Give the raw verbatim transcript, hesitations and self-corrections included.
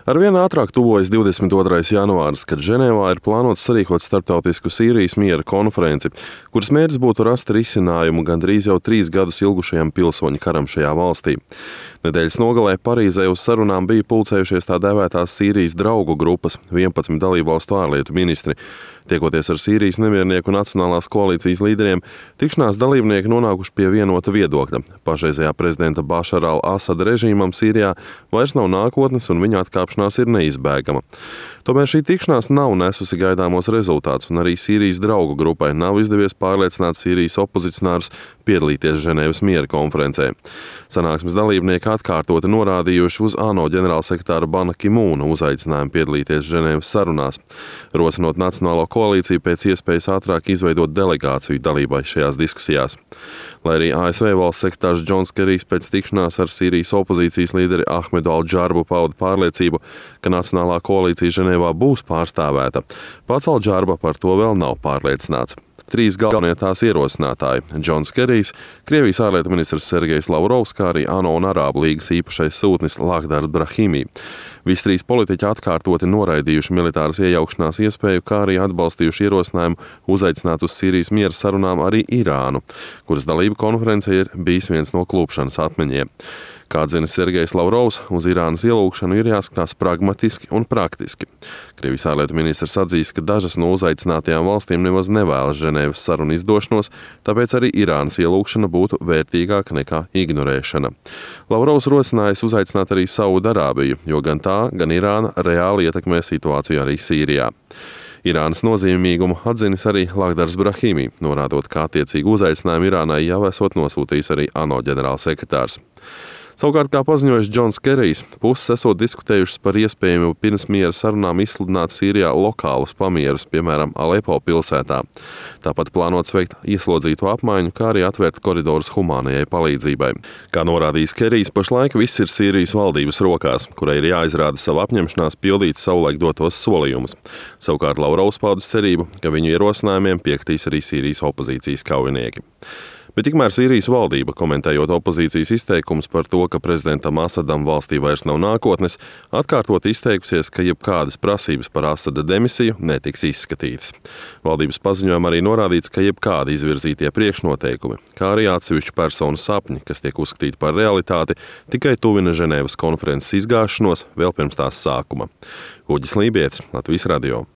Arvien ātrāk tuvojas divdesmit otrais janvāris, kad Ženēvā ir plānots sarīkot starptautisku Sīrijas miera konferenci, kuras mērķis būtu rast risinājumu gandrīz jau trīs gadus ilgušajam pilsoņu karam šajā valstī. Nedēļas nogalē Parīzē uz sarunām bija pulcējušies tā dēvētās Sīrijas draugu grupas, vienpadsmit dalībvalstu ārlietu ministri. Tiekoties ar Sīrijas nemiernieku Nacionālās koalīcijas līderiem, tikšanās dalībnieki nonākuši pie vienota viedokļa. Pašreizējā prezidenta Bašara al-Asada režīmam Sīrijā vairs nav nākotnes un viņa atkāpšanās ir neizbēgama. Tomēr šī tikšanās nav nesusi gaidāmos rezultātus, un arī Sīrijas draugu grupai nav izdevies pārliecināt Sīrijas opozicionārus piedalīties Ženēvas miera konferencē. Sanāksmes dalībnieki atkārtoti norādījuši uz ANO ģenerālsekretāra Bana Ki-mūna uzaicinājumu piedalīties Ženēvas sarunās, rosinot Nacionālo koalīciju pēc iespējas ātrāk izveidot delegāciju dalībai šajās diskusijās. Lai arī A S V valsts sekretārs Džons Kerijs pēc tikšanās ar Sīrijas opozīcijas līderi Ahmedu al-Džarbu pauda pārliecību, ka Nacionālā koalīcija Ženēvā būs pārstāvēta, pats al-Džarba par to vēl nav pārliecināts. Trīs galvenie tās ierosinātāji – Džons Kerijs, Krievijas ārlietu ministrs Sergejs Lavrovs, kā arī ANO un Arābu līgas īpašais sūtnis Lakhdar Brahimi. Visi trīs politiķi atkārtoti noraidījuši militāras iejaukšanās iespēju, kā arī atbalstījuši ierosinājumu uzaicināt uz Sīrijas miera sarunām arī Irānu, kuras dalība konferencē ir bijis viens no klupšanas atmiņiem. Kā atzina Sergejs Lavrovs, uz Irānas ielūgšanu ir jāskatās pragmatiski un praktiski. Krievijas ārlietu ministrs atzīst, ka dažas no uzaicinātajām valstīm nemaz nevēlas Ženēvas sarunu izdošanos, tāpēc arī Irānas ielūgšana būtu vērtīgāka nekā ignorēšana. Lavrovs rosinājis uzaicināt arī Saudarābiju, jo gan tā, gan Irāna reāli ietekmē situāciju arī Sīrijā. Irānas nozīmīgumu atzinis arī Lakhdars Brahimi, norādot, ka attiecīgu uzaicinājumu Irānai jau esot nosūtījis arī ANO ģenerālsekretārs. Savukārt, kā paziņojis Džons Kerijs, puses esot diskutējušas par iespējamu pirms miera sarunām izsludināt Sīrijā lokālus pamierus, piemēram, Alepo pilsētā. Tāpat plānots veikt ieslodzīto apmaiņu, kā arī atvērt koridorus humānajai palīdzībai. Kā norādījis Kerijs, pašlaik viss ir Sīrijas valdības rokās, kurai ir jāizrāda savu apņemšanās pildīt savulaik dotos solījumus. Savukārt Lavrovs paudis cerību, ka viņu ierosinājumiem piekritīs arī Sīrijas opozīcijas kaujinieki. Bet tikmēr Sīrijas valdība, komentējot opozīcijas izteikumus par to, ka prezidentam Asadam valstī vairs nav nākotnes, atkārtot izteikusies, ka jebkādas prasības par Asada demisiju netiks izskatītas. Valdības paziņojumā arī norādīts, ka jebkādi izvirzītie priekšnoteikumi, kā arī atsevišķu personu sapņi, kas tiek uzskatīti par realitāti, tikai tuvina Ženēvas konferences izgāšanos vēl pirms tās sākuma. Uģis Lībietis, Latvijas radio.